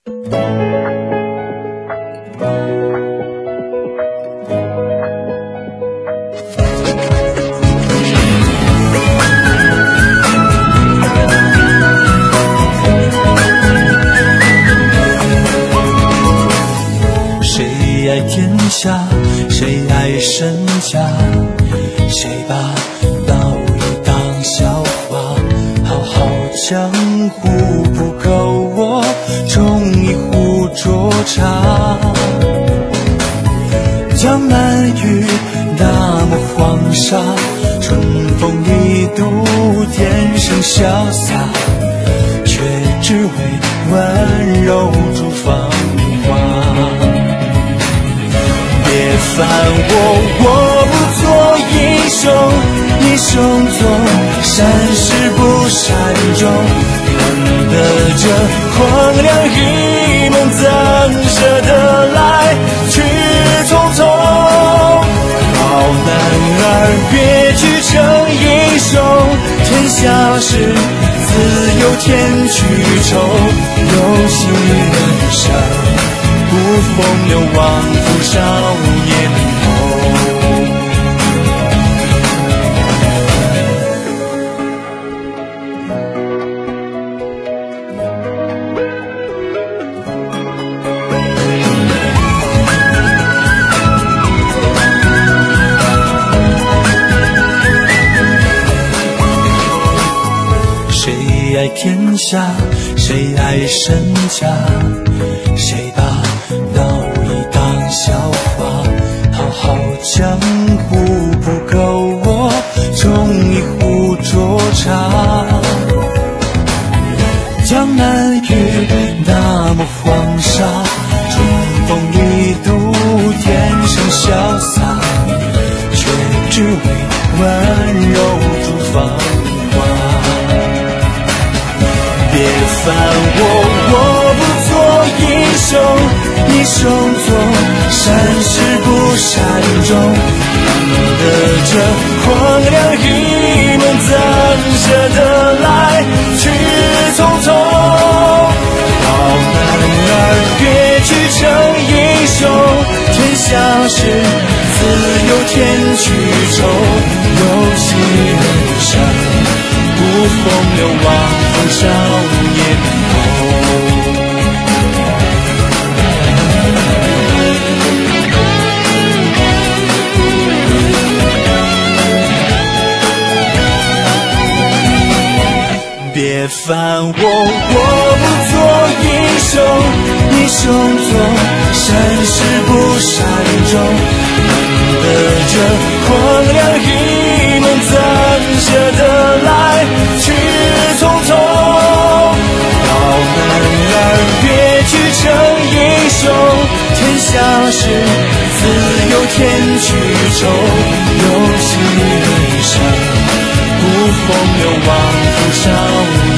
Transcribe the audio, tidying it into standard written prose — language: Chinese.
谁爱天下，谁爱身家，谁把道义当笑话，好好江湖不够我冲一壶浊茶。江南雨，那么黄沙，春风一度，天生潇洒，却只为温柔筑芳华。别烦我不做英雄，英雄做善事不善终，难得这荒凉一梦，怎舍得来去匆匆。好男儿别去成英雄，天下事自有天去愁，有心人生不风流枉负少年梦。谁爱天下，谁爱身家，谁把道义当笑话，好好江湖不够我冲一壶浊茶。江南雨，那么黄沙，春风一度，天生潇洒，却只为温柔筑芳华。别烦我不做英雄，英雄做善事不善终，难得这荒凉一梦，怎舍得来去匆匆。好男儿别去成英雄，天下事自有天去愁，有心人生不风流枉负少年梦。别烦我不做英雄，英雄做善事不善终，难得这荒凉一梦，怎舍得来去匆匆。好男儿别去成英雄，天下事自有天去愁，有心人生不风流枉负少年。